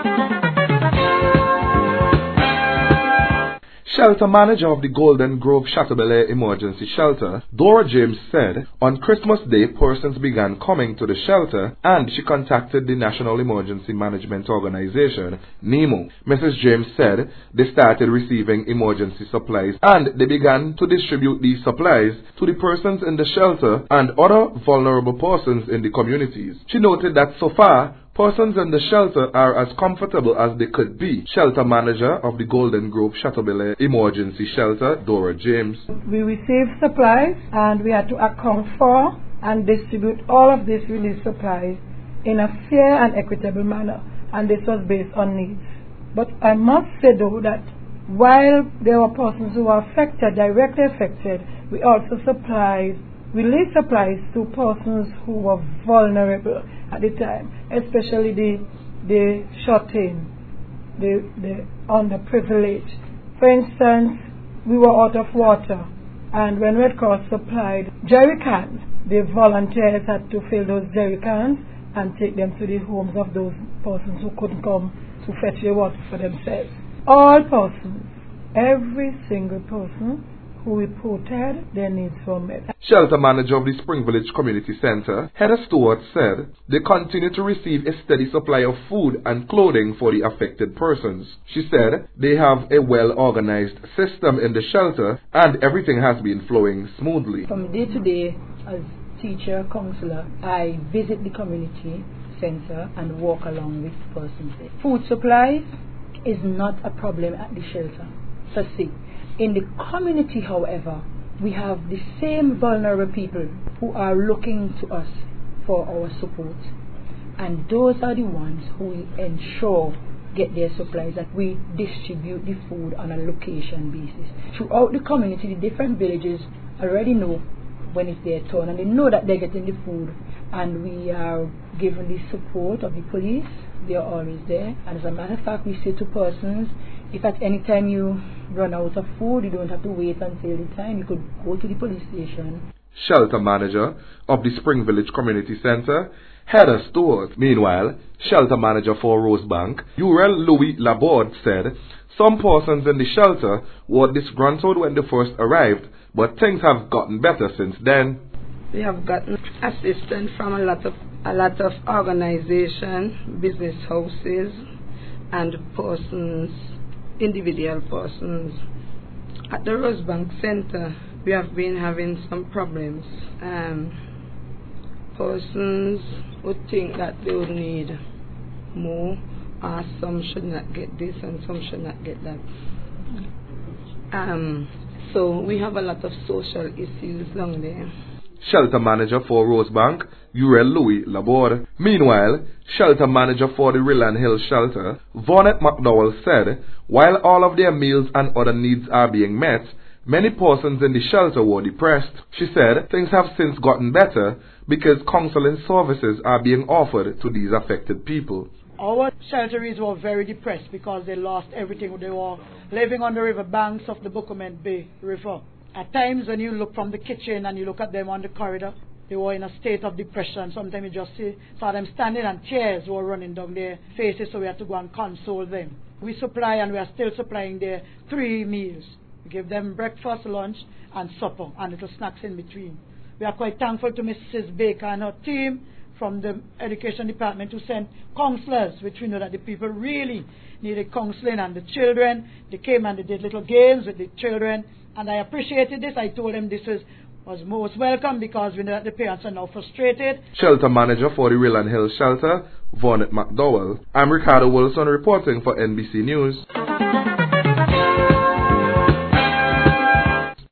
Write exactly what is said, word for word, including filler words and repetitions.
Shelter manager of the Golden Grove Chateaubelair Emergency Shelter, Dora James, said on Christmas Day persons began coming to the shelter and she contacted the National Emergency Management Organization, NEMO. Missus James said they started receiving emergency supplies and they began to distribute these supplies to the persons in the shelter and other vulnerable persons in the communities. She noted that so far, persons in the shelter are as comfortable as they could be. Shelter manager of the Golden Grove Chateaubelair Emergency Shelter, Dora James. We received supplies and we had to account for and distribute all of these relief supplies in a fair and equitable manner, and this was based on needs. But I must say though that while there were persons who were affected, directly affected, we also supplied relief supplies to persons who were vulnerable at the time, especially the the shut-in, the, the underprivileged. For instance, we were out of water, and when Red Cross supplied jerry cans, the volunteers had to fill those jerry cans and take them to the homes of those persons who couldn't come to fetch the water for themselves. All persons, every single person who reported their needs were met. Shelter manager of the Spring Village Community Center, Heather Stewart, said they continue to receive a steady supply of food and clothing for the affected persons. She said they have a well-organized system in the shelter and everything has been flowing smoothly. From day to day, as teacher, counselor, I visit the community center and walk along with persons there. Food supplies is not a problem at the shelter, per se. In the community, however, we have the same vulnerable people who are looking to us for our support. And those are the ones who will ensure get their supplies, that we distribute the food on a location basis. Throughout the community, the different villages already know when it's their turn and they know that they're getting the food. And we are given the support of the police. They are always there. And as a matter of fact, we say to persons, if at any time you run out of food, you don't have to wait until the time. You could go to the police station. Shelter manager of the Spring Village Community Center, Heather Stewart. Meanwhile, shelter manager for Rosebank, Uriel Louis Laborde, said some persons in the shelter were disgruntled when they first arrived, but things have gotten better since then. We have gotten assistance from a lot of a lot of organizations, business houses, and persons, individual persons. At the Rosebank Center, we have been having some problems. Um, persons would think that they would need more, or some should not get this and some should not get that. Um, so we have a lot of social issues down there. Shelter manager for Rosebank, Uriel Louis Laborde. Meanwhile, shelter manager for the Rillan Hill Shelter, Vonette McDowell, said while all of their meals and other needs are being met, many persons in the shelter were depressed. She said things have since gotten better because counseling services are being offered to these affected people. Our shelterees were very depressed because they lost everything. They were living on the river banks of the Bocomet Bay River. At times when you look from the kitchen and you look at them on the corridor, they were in a state of depression. Sometimes you just see, saw them standing and tears were running down their faces, so we had to go and console them. We supply, and we are still supplying their three meals. We give them breakfast, lunch and supper and little snacks in between. We are quite thankful to Missus Baker and her team from the education department who sent counselors, which we know that the people really needed counseling, and the children, they came and they did little games with the children. And I appreciated this. I told them this was, was most welcome because we know that the parents are now frustrated. Shelter manager for the Rillan Hill Shelter, Vonette McDowell. I'm Ricardo Wilson reporting for N B C News.